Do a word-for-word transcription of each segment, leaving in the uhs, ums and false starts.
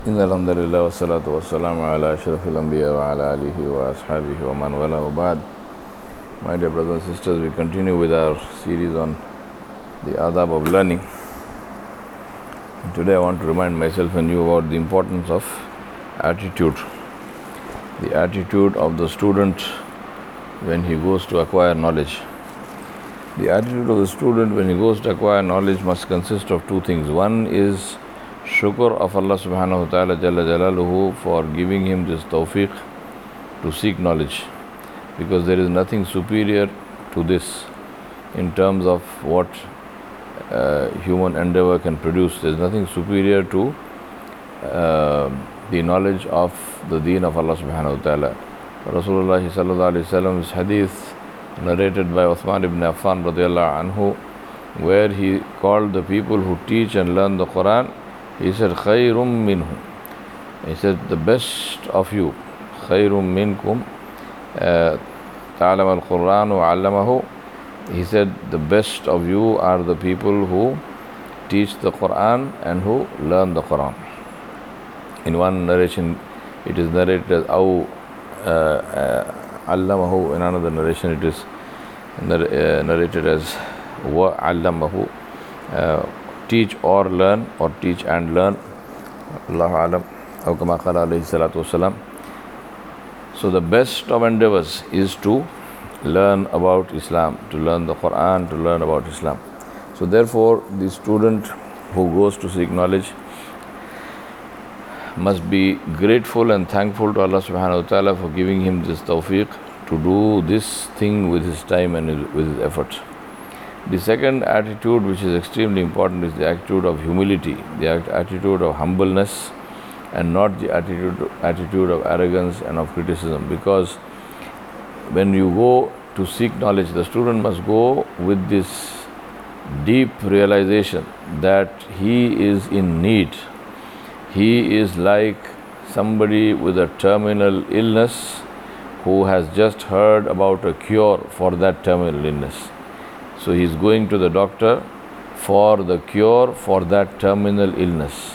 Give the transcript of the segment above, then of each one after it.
إن الحمد لله والصلاة والسلام على أشرف الأنبياء وعلى آله وأصحابه ومن والاه وبعد. My dear brothers and sisters, we continue with our series on the adab of learning. And today I want to remind myself and you about the importance of attitude. The attitude of the student when he goes to acquire knowledge. The attitude of the student when he goes to acquire knowledge must consist of two things. One is shukr of Allah subhanahu wa ta'ala jalla jalaluhu for giving him this tawfiq to seek knowledge, because there is nothing superior to this in terms of what uh, human endeavor can produce. There is nothing superior to uh, the knowledge of the deen of Allah subhanahu wa ta'ala. Rasulullah sallallahu alayhi wa sallam's hadith narrated by Uthman ibn Affan radiallahu anhu, where he called the people who teach and learn the Quran, he said, khayrum minhum. He said, the best of you, khayrum minkum, ta'alam al-Quran wa 'allamahu. He said, the best of you are the people who teach the Quran and who learn the Quran. In one narration, it is narrated as aw allamahu. In another narration, it is narrated as wa 'allamahu. Teach or learn, or teach and learn. Allahu alam. Aw kama qala alayhi salatu wasalam. So the best of endeavors is to learn about Islam, to learn the Quran, to learn about Islam. So therefore, the student who goes to seek knowledge must be grateful and thankful to Allah subhanahu wa ta'ala for giving him this tawfiq to do this thing with his time and with his effort. The second attitude, which is extremely important, is the attitude of humility, the attitude of humbleness, and not the attitude attitude of arrogance and of criticism. Because when you go to seek knowledge, the student must go with this deep realization that he is in need. He is like somebody with a terminal illness who has just heard about a cure for that terminal illness. So he is going to the doctor for the cure for that terminal illness.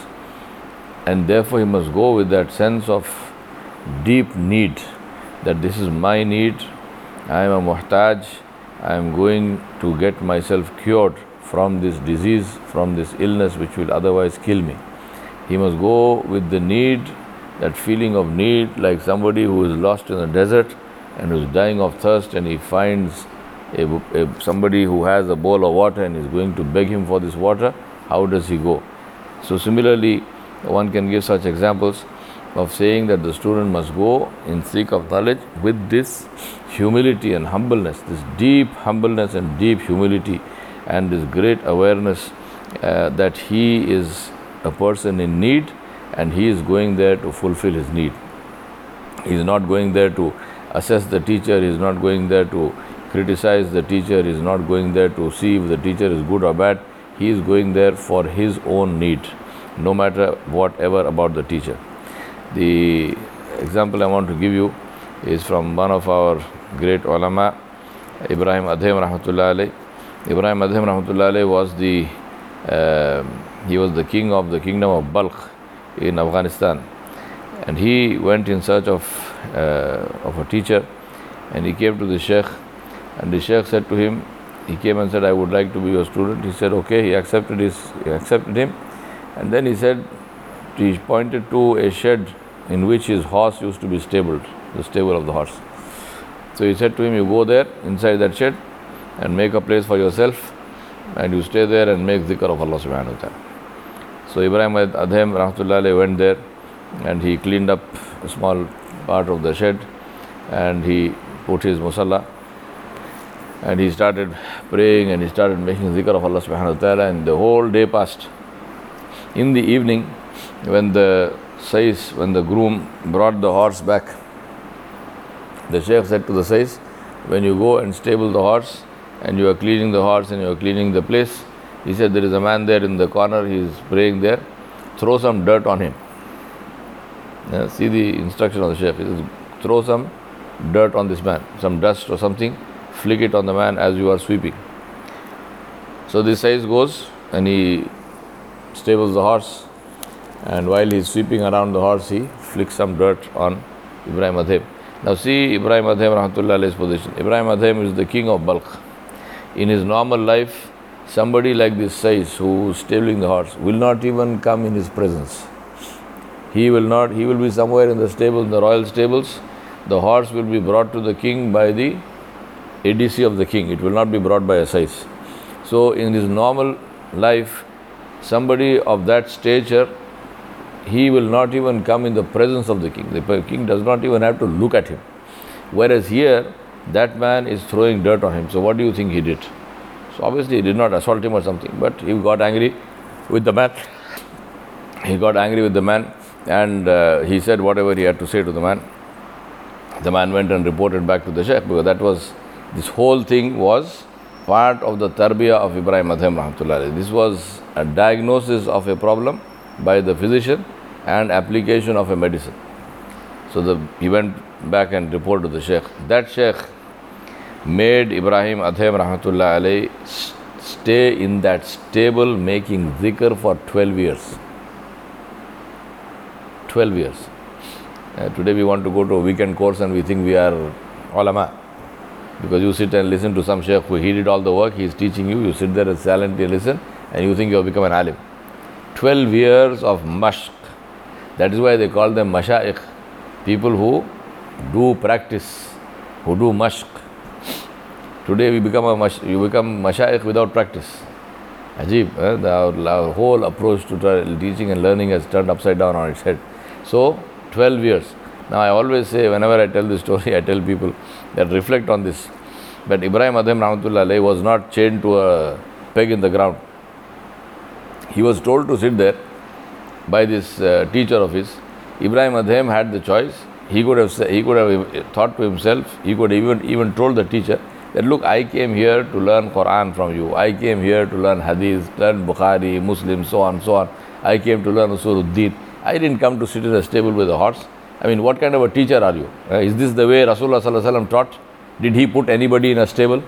And therefore he must go with that sense of deep need, that this is my need, I am a muhtaj, I am going to get myself cured from this disease, from this illness which will otherwise kill me. He must go with the need, that feeling of need, like somebody who is lost in the desert and who is dying of thirst, and he finds A, a, somebody who has a bowl of water and is going to beg him for this water. How does he go? So similarly, one can give such examples of saying that the student must go in seek of knowledge with this humility and humbleness, this deep humbleness and deep humility, and this great awareness uh, that he is a person in need, and he is going there to fulfill his need. He is not going there to assess the teacher, he is not going there to criticize the teacher, is not going there to see if the teacher is good or bad. He is going there for his own need, no matter whatever about the teacher. The example I want to give you is from one of our great ulama, Ibrahim Adhem rahmatullah alayh. Ibrahim Adhem rahmatullah alayh was the uh, he was the king of the kingdom of Balkh in Afghanistan, and he went in search of uh, of a teacher, and he came to the sheikh. And the sheikh said to him, he came and said, I would like to be your student. He said, okay. He accepted his, he accepted him. And then he said, he pointed to a shed in which his horse used to be stabled, the stable of the horse. So he said to him, you go there, inside that shed, and make a place for yourself, and you stay there and make dhikr of Allah subhanahu wa ta'ala. So Ibrahim Adhem rahmatullah alayhi went there, and he cleaned up a small part of the shed, and he put his musalla, and he started praying, and he started making zikr of Allah subhanahu wa ta'ala, and the whole day passed. In the evening, when the sais, when the groom brought the horse back, the sheikh said to the sais, when you go and stable the horse, and you are cleaning the horse and you are cleaning the place, he said, there is a man there in the corner, he is praying there, throw some dirt on him. Yeah, see the instruction of the sheikh, he says, throw some dirt on this man, some dust or something, flick it on the man as you are sweeping. So this sais goes and he stables the horse, And while he's sweeping around the horse, he flicks some dirt on Ibrahim Adhem. Now see Ibrahim Adhem rahmatullah alayhi's position. Ibrahim Adhem is the king of Balkh. In his normal life, somebody like this size who is stabling the horse will not even come in his presence. He will not, he will be somewhere in the stable, in the royal stables. The horse will be brought to the king by the A D C of the king. It will not be brought by a size. So in his normal life, somebody of that stature, he will not even come in the presence of the king. The king does not even have to look at him. Whereas here, that man is throwing dirt on him. So what do you think he did? So obviously he did not assault him or something, but he got angry with the man. He got angry with the man and uh, he said whatever he had to say to the man. The man went and reported back to the Sheikh, because that was, this whole thing was part of the tarbiyah of Ibrahim Adhem rahmatullah. This was a diagnosis of a problem by the physician and application of a medicine. So the, he went back and reported to the Sheikh. That Sheikh made Ibrahim Adhem rahmatullah alayhi stay in that stable making zikr for twelve years. twelve years. Uh, today we want to go to a weekend course and we think we are ulama. Because you sit and listen to some Sheikh who he did all the work, he is teaching you, you sit there and silently listen and you think you have become an alim. twelve years of mashq. That is why they call them mashayikh. People who do practice, who do mashq. Today we become a mash, you become mashayikh without practice. Ajib, eh? the, our whole approach to teaching and learning has turned upside down on its head. So, twelve years. Now I always say, whenever I tell this story, I tell people that reflect on this. But Ibrahim Adhem rahmatullah alayhi was not chained to a peg in the ground. He was told to sit there by this uh, teacher of his. Ibrahim Adhem had the choice. He could have he could have thought to himself, he could have even, even told the teacher that, look, I came here to learn Quran from you. I came here to learn Hadith, learn Bukhari, Muslim, so on, so on. I came to learn Usuluddin. I didn't come to sit in a stable with a horse. I mean, what kind of a teacher are you? Uh, is this the way Rasulullah sallallahu alaihi wasallam taught? Did he put anybody in a stable?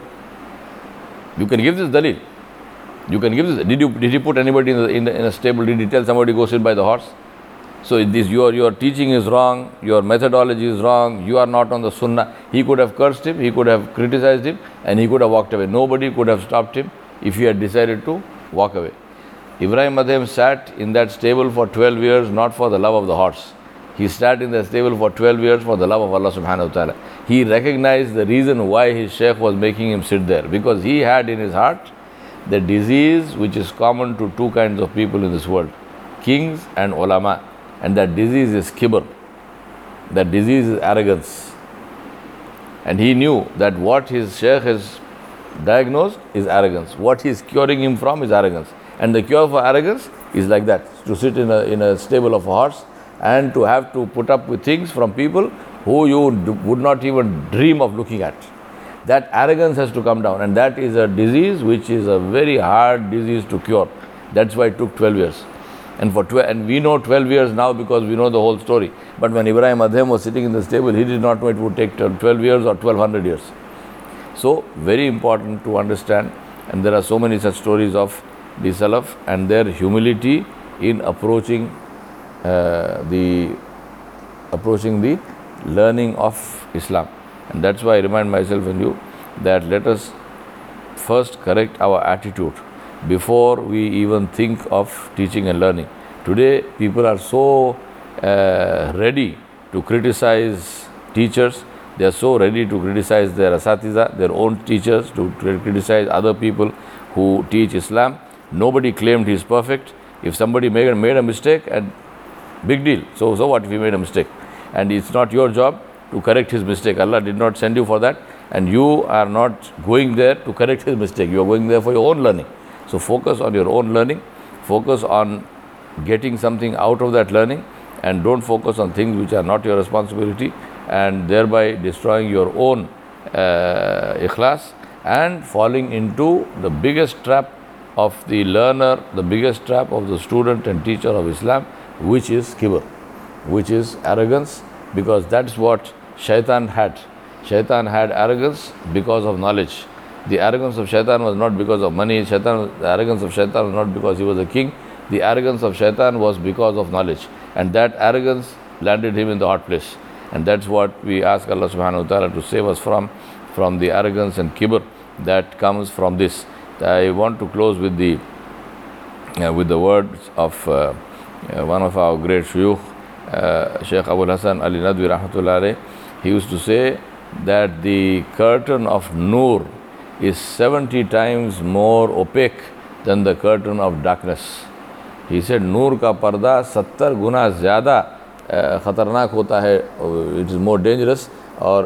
You can give this dalil. You can give this. Did you did he put anybody in, the, in, the, in a stable? Did he tell somebody go sit by the horse? So this your your teaching is wrong. Your methodology is wrong. You are not on the sunnah. He could have cursed him. He could have criticized him, and he could have walked away. Nobody could have stopped him if he had decided to walk away. Ibrahim Adhem sat in that stable for twelve years, not for the love of the horse. He sat in the stable for twelve years for the love of Allah subhanahu wa ta'ala. He recognized the reason why his Shaykh was making him sit there, because he had in his heart the disease which is common to two kinds of people in this world, kings and ulama. And that disease is kibr. That disease is arrogance. And he knew that what his Shaykh has diagnosed is arrogance. What he is curing him from is arrogance. And the cure for arrogance is like that, to sit in a, in a stable of a horse and to have to put up with things from people who you would not even dream of looking at. That arrogance has to come down, and that is a disease which is a very hard disease to cure. That's why it took twelve years. And for tw- and we know twelve years now because we know the whole story. But when Ibrahim Adhem was sitting in the stable, he did not know it would take twelve years or twelve hundred years. So, very important to understand, and there are so many such stories of the Salaf and their humility in approaching uh, the approaching the learning of Islam. And that's why I remind myself and you that let us first correct our attitude before we even think of teaching and learning. Today, people are so uh, ready to criticize teachers. They are so ready to criticize their asatiza, their own teachers, to criticize other people who teach Islam. Nobody claimed he is perfect. If somebody made, made a mistake, and big deal. So, so what if he made a mistake? And it's not your job to correct his mistake. Allah did not send you for that, and you are not going there to correct his mistake. You are going there for your own learning. So focus on your own learning, focus on getting something out of that learning, and don't focus on things which are not your responsibility, and thereby destroying your own uh, ikhlas and falling into the biggest trap of the learner, the biggest trap of the student and teacher of Islam, which is kibr, which is arrogance, because that's what Shaitan had. Shaitan had arrogance because of knowledge. The arrogance of Shaitan was not because of money. Shaitan, the arrogance of Shaitan was not because he was a king. The arrogance of shaitan was because of knowledge, and that arrogance landed him in the hot place. And that's what we ask Allah subhanahu wa ta'ala to save us from, from the arrogance and kibr that comes from this. I want to close with the uh, with the words of uh, uh, one of our great shuyukh, uh, Shaykh Abul Hasan Ali Nadwi rahmatullah alayh. He used to say that the curtain of Noor is seventy times more opaque than the curtain of darkness. He said, Noor ka parda सत्तर गुना ज़्यादा ख़तरनाक होता है, it is more dangerous और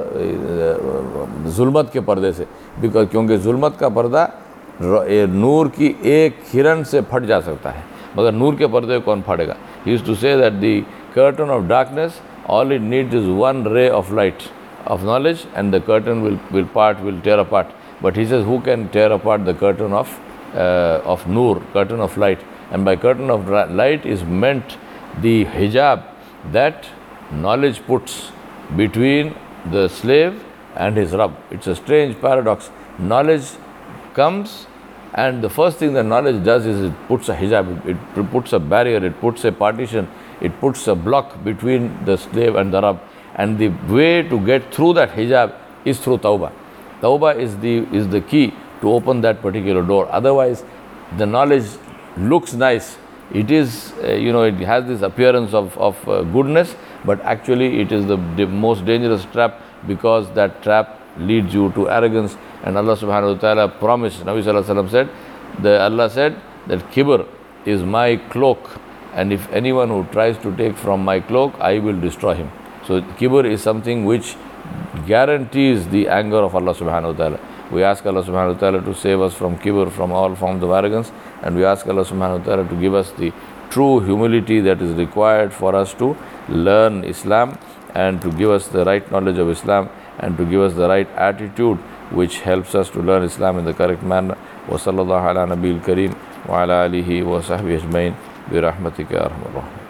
जुल्मत के पर्दे से, because क्योंकि जुल्मत का पर्दा नूर की एक किरण से फट जा सकता है, मगर नूर के पर्दे को कौन फाड़ेगा. He used to say that the curtain of darkness, all it needs is one ray of light, of knowledge, and the curtain will, will part, will tear apart. But he says, who can tear apart the curtain of uh, of Noor, curtain of light? And by curtain of light is meant the hijab that knowledge puts between the slave and his Rabb. It's a strange paradox. Knowledge comes, and the first thing that knowledge does is it puts a hijab, it, it puts a barrier, it puts a partition, it puts a block between the slave and the Rabb. And the way to get through that hijab is through tawbah. Tawbah is the, is the key to open that particular door. Otherwise, the knowledge looks nice. It is, uh, you know, it has this appearance of, of uh, goodness, but actually it is the, the most dangerous trap, because that trap leads you to arrogance. And Allah subhanahu wa ta'ala promised, Nabi sallallahu alayhi wa sallam said, the, Allah said that kibr is my cloak, and if anyone who tries to take from my cloak, I will destroy him. So kibr is something which guarantees the anger of Allah subhanahu wa ta'ala. We ask Allah subhanahu wa ta'ala to save us from kibr, from all forms of arrogance, and we ask Allah subhanahu wa ta'ala to give us the true humility that is required for us to learn Islam, and to give us the right knowledge of Islam, and to give us the right attitude which helps us to learn Islam in the correct manner. Wa sallallahu ala nabiyil kareem wa ala alihi wa sahbihi ajmain bi rahmatika ya arhamar rahimin.